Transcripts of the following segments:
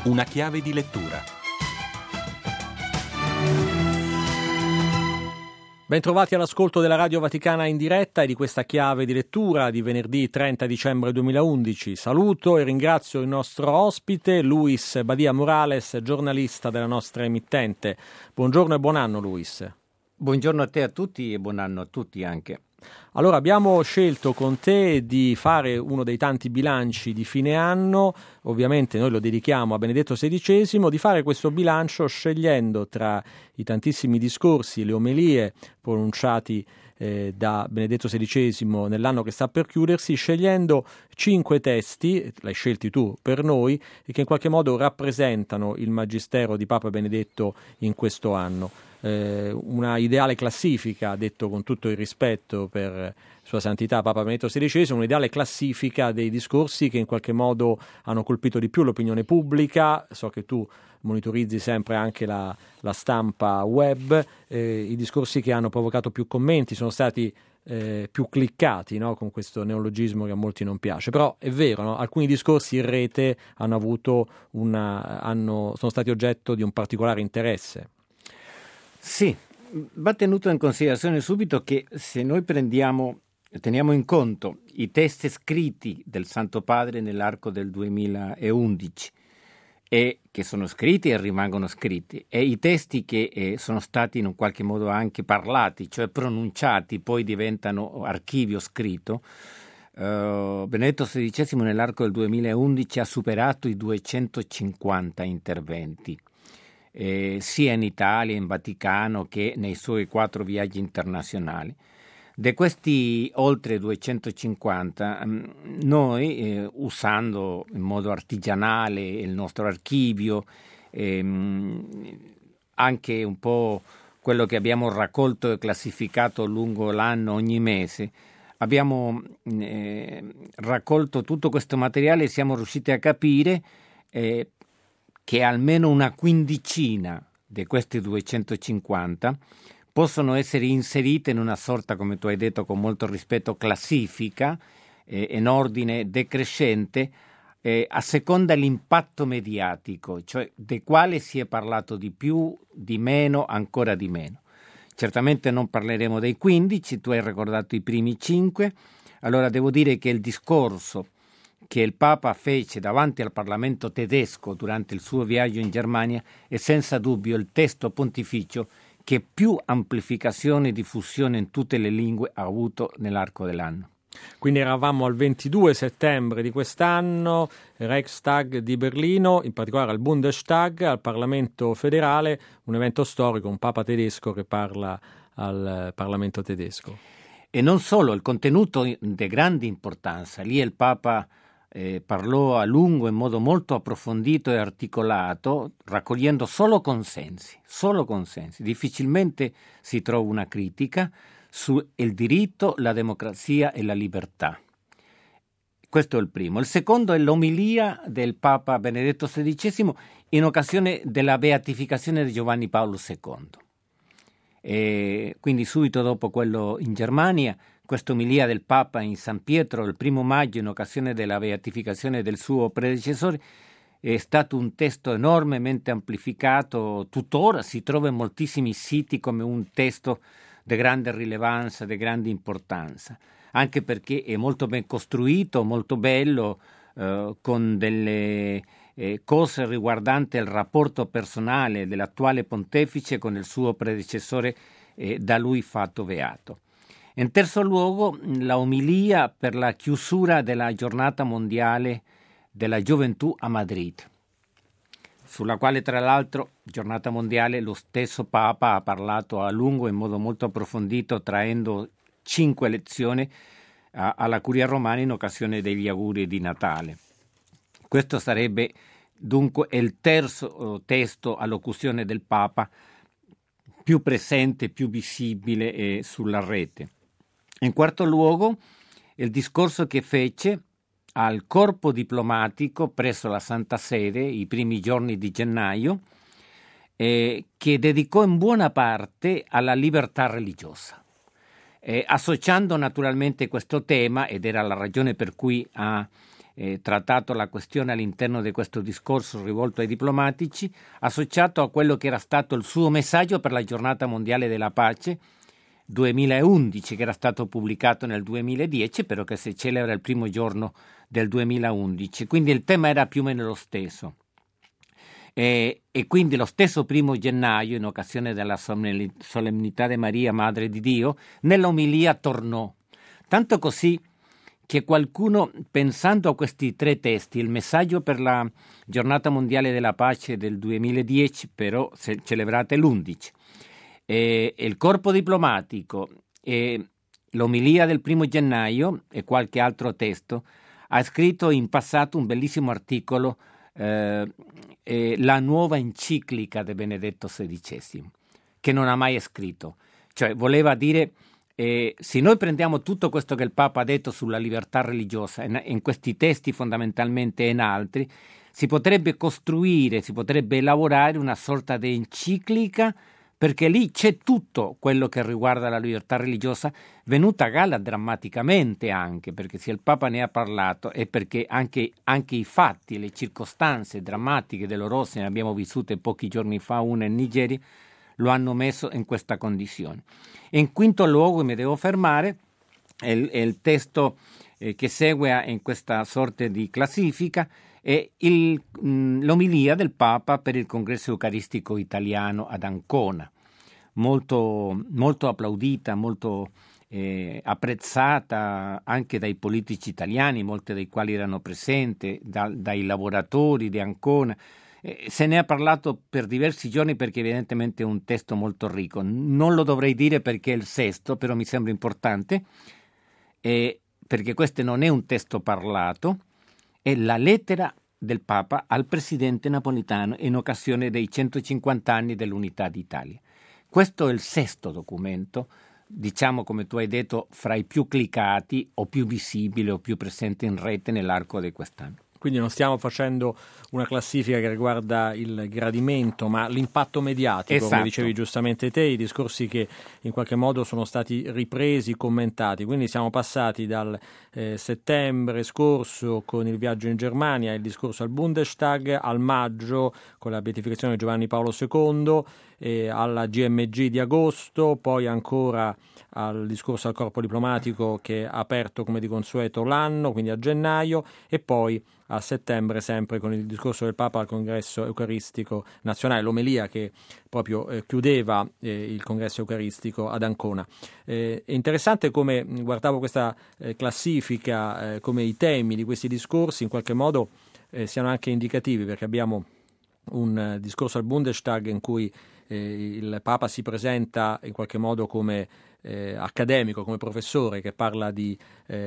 Una chiave di lettura. Bentrovati all'ascolto della Radio Vaticana in diretta e di questa chiave di lettura di venerdì 30 dicembre 2011. Saluto e ringrazio il nostro ospite, Luis Badia Morales, giornalista della nostra emittente. Buongiorno e buon anno, Luis. Buongiorno a te, a tutti, e buon anno a tutti anche. Allora, abbiamo scelto con te di fare uno dei tanti bilanci di fine anno, ovviamente noi lo dedichiamo a Benedetto XVI, di fare questo bilancio scegliendo tra i tantissimi discorsi e le omelie pronunciati da Benedetto XVI nell'anno che sta per chiudersi, scegliendo 5 testi, l'hai scelti tu per noi, e che in qualche modo rappresentano il magistero di Papa Benedetto in questo anno. Una ideale classifica, detto con tutto il rispetto per Sua Santità Papa Benedetto XVI, un'ideale classifica dei discorsi che in qualche modo hanno colpito di più l'opinione pubblica. So che tu monitorizzi sempre anche la stampa web, i discorsi che hanno provocato più commenti sono stati più cliccati, no? Con questo neologismo che a molti non piace, però è vero, no? Alcuni discorsi in rete sono stati oggetto di un particolare interesse. Sì, va tenuto in considerazione subito che se noi teniamo in conto i testi scritti del Santo Padre nell'arco del 2011 e che sono scritti e rimangono scritti, e i testi che sono stati in un qualche modo anche parlati, cioè pronunciati, poi diventano archivio scritto, Benedetto XVI nell'arco del 2011 ha superato i 250 interventi. Sia in Italia, in Vaticano, che nei suoi 4 viaggi internazionali. Di questi oltre 250, noi, usando in modo artigianale il nostro archivio, anche un po' quello che abbiamo raccolto e classificato lungo l'anno ogni mese, abbiamo raccolto tutto questo materiale e siamo riusciti a capire che almeno una quindicina di questi 250 possono essere inserite in una sorta, come tu hai detto con molto rispetto, classifica in ordine decrescente a seconda dell'impatto mediatico, cioè di quale si è parlato di più, di meno, ancora di meno. Certamente non parleremo dei 15, tu hai ricordato i primi 5, allora devo dire che il discorso che il Papa fece davanti al Parlamento tedesco durante il suo viaggio in Germania è senza dubbio il testo pontificio che più amplificazione e diffusione in tutte le lingue ha avuto nell'arco dell'anno. Quindi eravamo al 22 settembre di quest'anno, Reichstag di Berlino, in particolare al Bundestag, al Parlamento federale, un evento storico, un Papa tedesco che parla al Parlamento tedesco. E non solo, il contenuto di grande importanza, lì il Papa parlò a lungo in modo molto approfondito e articolato, raccogliendo solo consensi. Difficilmente si trova una critica sul diritto, la democrazia e la libertà. Questo è il primo. Il secondo è l'omilia del Papa Benedetto XVI in occasione della beatificazione di Giovanni Paolo II. E quindi subito dopo quello in Germania, questa omilia del Papa in San Pietro il 1 maggio in occasione della beatificazione del suo predecessore è stato un testo enormemente amplificato, tuttora si trova in moltissimi siti come un testo di grande rilevanza, di grande importanza, anche perché è molto ben costruito, molto bello, con delle cose riguardanti il rapporto personale dell'attuale pontefice con il suo predecessore da lui fatto beato. In terzo luogo, la omilia per la chiusura della giornata mondiale della gioventù a Madrid, sulla quale tra l'altro, giornata mondiale, lo stesso Papa ha parlato a lungo in modo molto approfondito, traendo 5 lezioni alla Curia Romana in occasione degli auguri di Natale. Questo sarebbe dunque il terzo testo allocuzione del Papa più presente, più visibile sulla rete. In quarto luogo, il discorso che fece al corpo diplomatico presso la Santa Sede i primi giorni di gennaio, che dedicò in buona parte alla libertà religiosa, associando naturalmente questo tema, ed era la ragione per cui ha trattato la questione all'interno di questo discorso rivolto ai diplomatici, associato a quello che era stato il suo messaggio per la giornata mondiale della pace 2011, che era stato pubblicato nel 2010, però che si celebra il primo giorno del 2011. Quindi il tema era più o meno lo stesso. E quindi lo stesso 1 gennaio, in occasione della solennità di Maria, Madre di Dio, nell'omilia tornò. Tanto così che qualcuno, pensando a questi 3 testi, il messaggio per la giornata mondiale della pace del 2010, però celebrate l'11, il corpo diplomatico e l'omilia del 1 gennaio e qualche altro testo, ha scritto in passato un bellissimo articolo, la nuova enciclica di Benedetto XVI, che non ha mai scritto. Cioè voleva dire, se noi prendiamo tutto questo che il Papa ha detto sulla libertà religiosa in questi testi fondamentalmente e in altri, si potrebbe costruire, si potrebbe elaborare una sorta di enciclica, perché lì c'è tutto quello che riguarda la libertà religiosa, venuta a galla drammaticamente anche, perché se il Papa ne ha parlato è perché anche i fatti, le circostanze drammatiche dell'Orossi, ne abbiamo vissute pochi giorni fa una in Nigeria, lo hanno messo in questa condizione. In quinto luogo, mi devo fermare, il testo che segue in questa sorta di classifica è l'omilia del Papa per il Congresso Eucaristico Italiano ad Ancona, molto, molto applaudita, molto apprezzata anche dai politici italiani, molti dei quali erano presenti, dai lavoratori di Ancona. Se ne ha parlato per diversi giorni perché evidentemente è un testo molto ricco. Non lo dovrei dire perché è il sesto, però mi sembra importante, perché questo non è un testo parlato, è la lettera del Papa al presidente Napolitano in occasione dei 150 anni dell'Unità d'Italia. Questo è il sesto documento, diciamo, come tu hai detto, fra i più cliccati o più visibili o più presenti in rete nell'arco di quest'anno. Quindi non stiamo facendo una classifica che riguarda il gradimento, ma l'impatto mediatico, esatto. Come dicevi giustamente te, i discorsi che in qualche modo sono stati ripresi, commentati. Quindi siamo passati dal settembre scorso con il viaggio in Germania, il discorso al Bundestag, al maggio con la beatificazione di Giovanni Paolo II, alla GMG di agosto, poi ancora al discorso al corpo diplomatico che ha aperto come di consueto l'anno, quindi a gennaio, e poi a settembre sempre con il discorso del Papa al Congresso Eucaristico Nazionale, l'omelia che proprio chiudeva il Congresso Eucaristico ad Ancona. È interessante come guardavo questa classifica, come i temi di questi discorsi in qualche modo siano anche indicativi, perché abbiamo un discorso al Bundestag in cui il Papa si presenta in qualche modo come accademico, come professore che parla di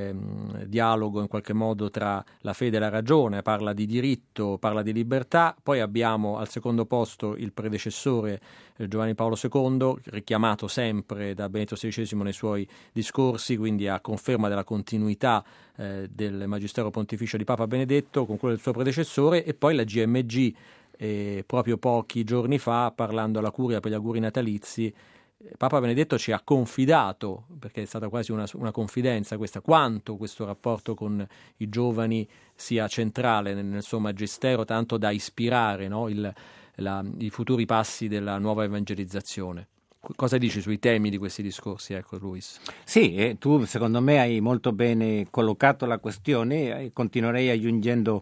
dialogo in qualche modo tra la fede e la ragione, parla di diritto, parla di libertà. Poi abbiamo al secondo posto il predecessore Giovanni Paolo II, richiamato sempre da Benedetto XVI nei suoi discorsi, quindi a conferma della continuità del magistero pontificio di Papa Benedetto con quello del suo predecessore, e poi la GMG proprio pochi giorni fa, parlando alla Curia per gli auguri natalizi, Papa Benedetto ci ha confidato, perché è stata quasi una confidenza questa, quanto questo rapporto con i giovani sia centrale nel suo magistero, tanto da ispirare, no, i futuri passi della nuova evangelizzazione. Cosa dici sui temi di questi discorsi, ecco, Luis? Sì, tu secondo me hai molto bene collocato la questione, e continuerei aggiungendo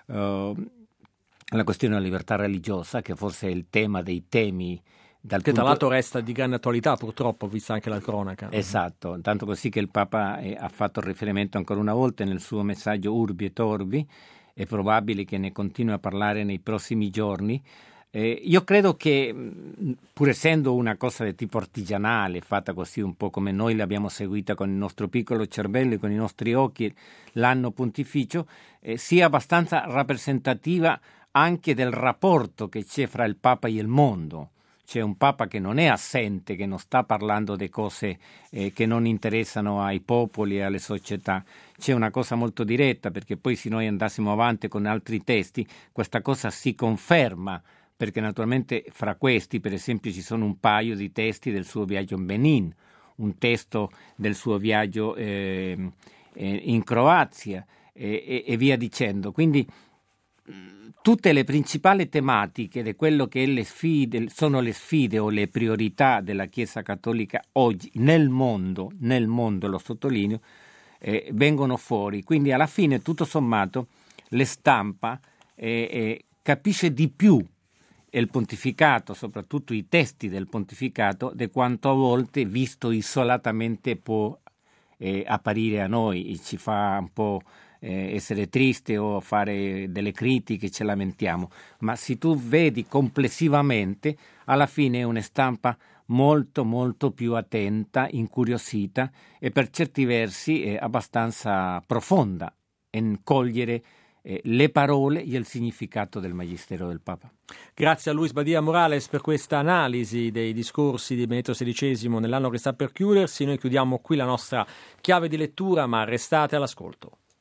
la questione della libertà religiosa, che forse è il tema dei temi, che tra l'altro resta di grande attualità, purtroppo, vista anche la cronaca. Esatto, tanto così che il Papa ha fatto riferimento ancora una volta nel suo messaggio Urbi et Orbi, è probabile che ne continui a parlare nei prossimi giorni. Io credo che, pur essendo una cosa di tipo artigianale, fatta così un po' come noi l'abbiamo seguita con il nostro piccolo cervello e con i nostri occhi l'anno pontificio, sia abbastanza rappresentativa anche del rapporto che c'è fra il Papa e il mondo. C'è un Papa che non è assente, che non sta parlando di cose che non interessano ai popoli e alle società. C'è una cosa molto diretta, perché poi se noi andassimo avanti con altri testi, questa cosa si conferma, perché naturalmente fra questi, per esempio, ci sono un paio di testi del suo viaggio in Benin, un testo del suo viaggio in Croazia, e via dicendo. Quindi tutte le principali tematiche di quello che sono le sfide o le priorità della Chiesa Cattolica oggi nel mondo, lo sottolineo, vengono fuori. Quindi alla fine, tutto sommato, le stampa capisce di più il pontificato, soprattutto i testi del pontificato, di quanto a volte, visto isolatamente, può apparire a noi. Ci fa un po' essere triste o fare delle critiche, ci lamentiamo, ma se tu vedi complessivamente, alla fine è una stampa molto molto più attenta, incuriosita e per certi versi abbastanza profonda in cogliere le parole e il significato del Magistero del Papa. Grazie a Luis Badia Morales per questa analisi dei discorsi di Benedetto XVI nell'anno che sta per chiudersi. Noi chiudiamo qui la nostra chiave di lettura, ma restate all'ascolto.